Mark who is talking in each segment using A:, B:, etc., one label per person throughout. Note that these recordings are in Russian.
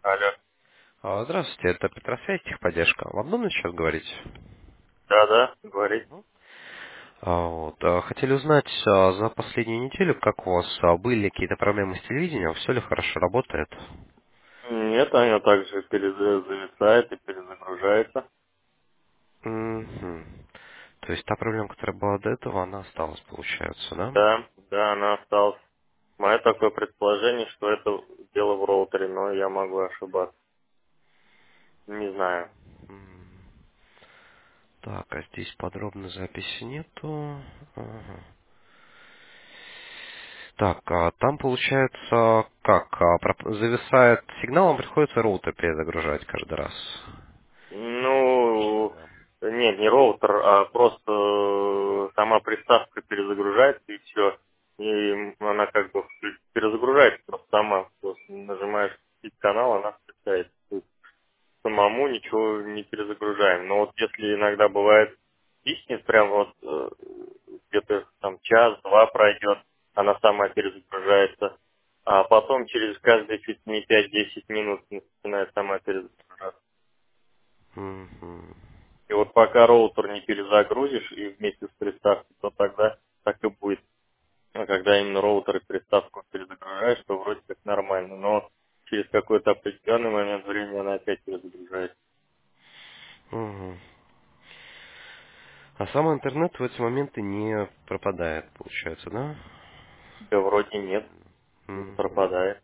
A: Алло.
B: Здравствуйте, это Петросвязь, техподдержка. Вам удобно сейчас говорить?
A: Да, говорить.
B: Хотели узнать за последнюю неделю, как у вас были ли какие-то проблемы с телевидением, все ли хорошо работает?
A: Нет, она также зависает и перезагружается.
B: Мгм. То есть та проблема, которая была до этого, она осталась, получается, да?
A: Да, она осталась. Мое такое предположение, что это дело в роутере, но я могу ошибаться. Не знаю.
B: М. Так, а здесь подробной записи нету. Ага. Так, там получается, как, зависает сигнал, вам приходится роутер перезагружать каждый раз.
A: Ну,
B: Да.
A: нет, не роутер, а просто сама приставка перезагружается и все. И она как бы перезагружается просто сама. Просто нажимаешь канал, она включается. Самому ничего не перезагружаем. Но вот если иногда бывает виснет, прям вот где-то там час-два пройдет, она сама перезагружается, а потом через каждые чуть не 5-10 минут начинает сама перезагружаться.
B: Мгм.
A: И вот пока роутер не перезагрузишь и вместе с приставкой, то тогда так и будет. А когда именно роутер и приставку перезагружаешь, то вроде как нормально. Но через какой-то определенный момент времени она опять перезагружается.
B: Мгм. А сам интернет в эти моменты не пропадает, получается, да?
A: Да вроде нет, не
B: Мгм.
A: пропадает.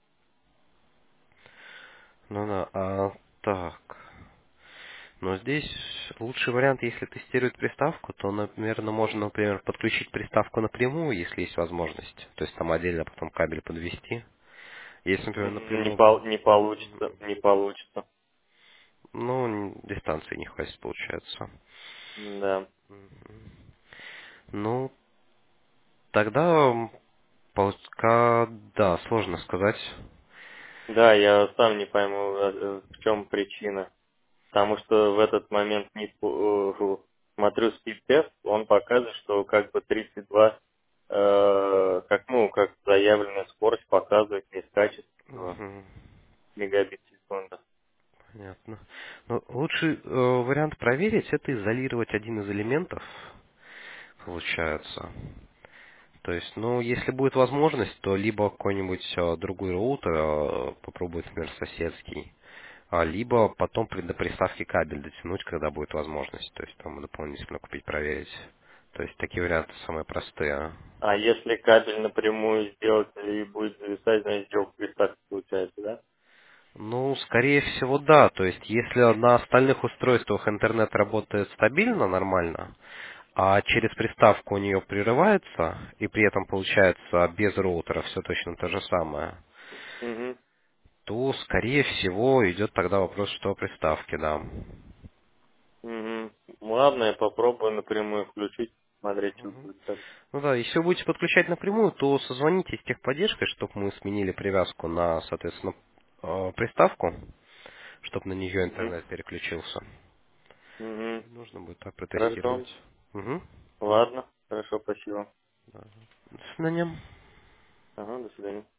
B: Ну да, так. Но здесь лучший вариант, если тестировать приставку, то, наверное, можно, например, подключить приставку напрямую, если есть возможность. То есть там отдельно потом кабель подвести. Если, например,
A: Не,
B: напрямую
A: не
B: будет...
A: получится, не получится.
B: Ну, дистанции не хватит, получается.
A: Да.
B: Ну, тогда пока, да, сложно сказать.
A: Да, я сам не пойму, в чем причина. Потому что в этот момент не смотрю спид-тест, он показывает, что как бы 32, как заявленная скорость показывает не скачет
B: Мгм.
A: мегабит в секунду.
B: Понятно. Но лучший вариант проверить это изолировать один из элементов, получается. То есть, ну, если будет возможность, то либо какой-нибудь другой роутер попробует, например, соседский, либо потом до приставки кабель дотянуть, когда будет возможность. То есть там дополнительно купить, проверить. То есть такие варианты самые простые.
A: А если кабель напрямую сделать и будет зависать, значит сделка приставки получается, да?
B: Ну, скорее всего, да. То есть, если на остальных устройствах интернет работает стабильно, нормально, а через приставку у нее прерывается, и при этом получается без роутера все точно то же самое,
A: Угу.
B: то, скорее всего, идет тогда вопрос, что о приставке, да.
A: Угу. Ладно, я попробую напрямую включить, смотреть, что
B: Мгм.
A: будет. Так.
B: Ну да, если вы будете подключать напрямую, то созвонитесь с техподдержкой, чтобы мы сменили привязку на, соответственно, приставку, чтобы на нее
A: Угу.
B: интернет переключился.
A: Угу.
B: И нужно будет так
A: Хорошо.
B: протестировать. Угу.
A: Ладно. Хорошо, спасибо.
B: До свидания.
A: Ага, до свидания.